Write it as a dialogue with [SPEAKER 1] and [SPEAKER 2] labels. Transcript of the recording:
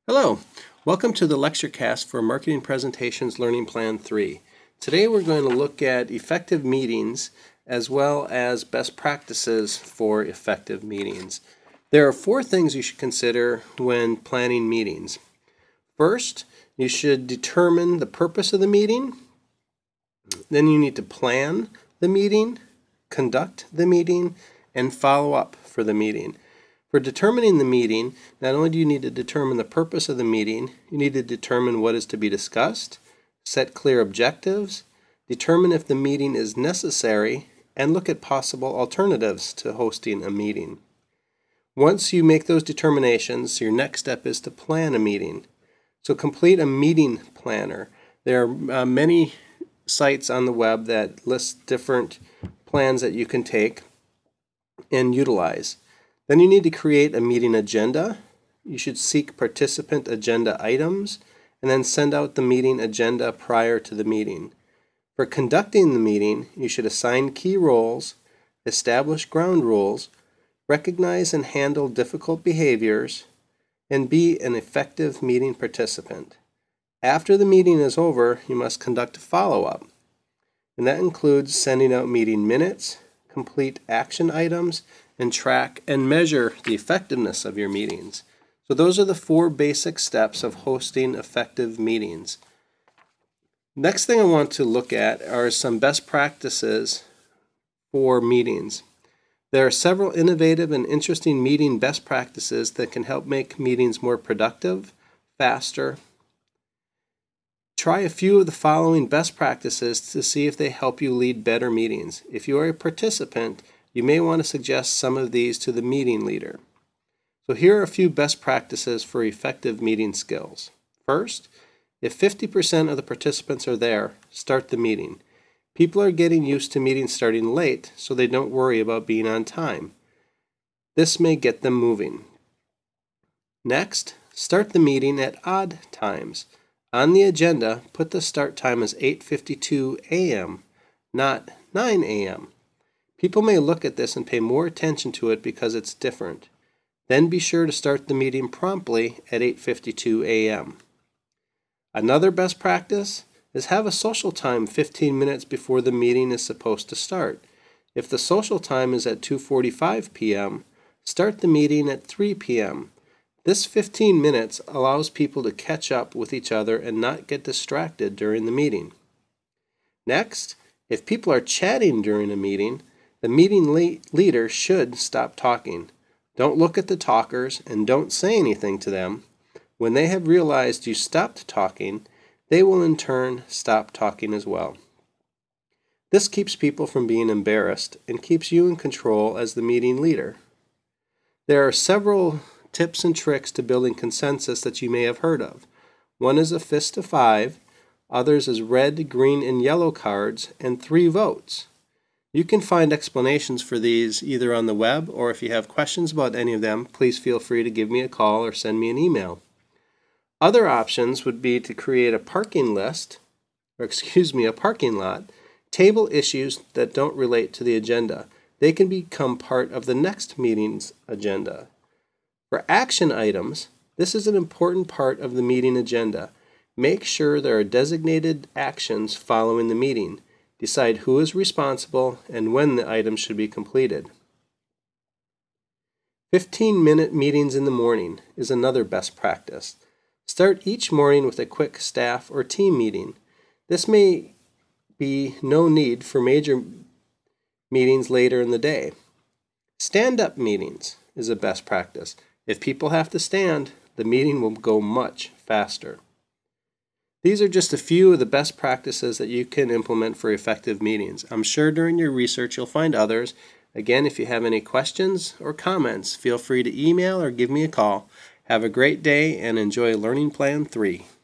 [SPEAKER 1] Hello, welcome to the lecture cast for Marketing Presentations Learning Plan 3. Today we're going to look at effective meetings as well as best practices for effective meetings. There are 4 things you should consider when planning meetings. First, you should determine the purpose of the meeting. Then you need to plan the meeting, conduct the meeting, and follow up for the meeting. For determining the meeting, not only do you need to determine the purpose of the meeting, you need to determine what is to be discussed, set clear objectives, determine if the meeting is necessary, and look at possible alternatives to hosting a meeting. Once you make those determinations, your next step is to plan a meeting. So complete a meeting planner. There are many sites on the web that list different plans that you can take and utilize. Then you need to create a meeting agenda. You should seek participant agenda items and then send out the meeting agenda prior to the meeting. For conducting the meeting, you should assign key roles, establish ground rules, recognize and handle difficult behaviors, and be an effective meeting participant. After the meeting is over, you must conduct a follow-up, and that includes sending out meeting minutes, complete action items, and track and measure the effectiveness of your meetings. So those are the 4 basic steps of hosting effective meetings. Next thing I want to look at are some best practices for meetings. There are several innovative and interesting meeting best practices that can help make meetings more productive, faster. Try a few of the following best practices to see if they help you lead better meetings. If you are a participant, you may want to suggest some of these to the meeting leader. So here are a few best practices for effective meeting skills. First, if 50% of the participants are there, start the meeting. People are getting used to meetings starting late, so they don't worry about being on time. This may get them moving. Next, start the meeting at odd times. On the agenda, put the start time as 8:52 a.m., not 9 a.m. People may look at this and pay more attention to it because it's different. Then be sure to start the meeting promptly at 8:52 a.m. Another best practice is have a social time 15 minutes before the meeting is supposed to start. If the social time is at 2:45 p.m., start the meeting at 3 p.m. This 15 minutes allows people to catch up with each other and not get distracted during the meeting. Next, if people are chatting during a meeting, the meeting leader should stop talking. Don't look at the talkers and don't say anything to them. When they have realized you stopped talking, they will in turn stop talking as well. This keeps people from being embarrassed and keeps you in control as the meeting leader. There are several tips and tricks to building consensus that you may have heard of. One is a fist of 5, others is red, green, and yellow cards, and 3 votes. You can find explanations for these either on the web, or if you have questions about any of them, please feel free to give me a call or send me an email. Other options would be to create a parking lot, table issues that don't relate to the agenda. They can become part of the next meeting's agenda. For action items, this is an important part of the meeting agenda. Make sure there are designated actions following the meeting. Decide who is responsible and when the items should be completed. 15-minute meetings in the morning is another best practice. Start each morning with a quick staff or team meeting. This may be no need for major meetings later in the day. Stand-up meetings is a best practice. If people have to stand, the meeting will go much faster. These are just a few of the best practices that you can implement for effective meetings. I'm sure during your research you'll find others. Again, if you have any questions or comments, feel free to email or give me a call. Have a great day and enjoy Learning Plan 3.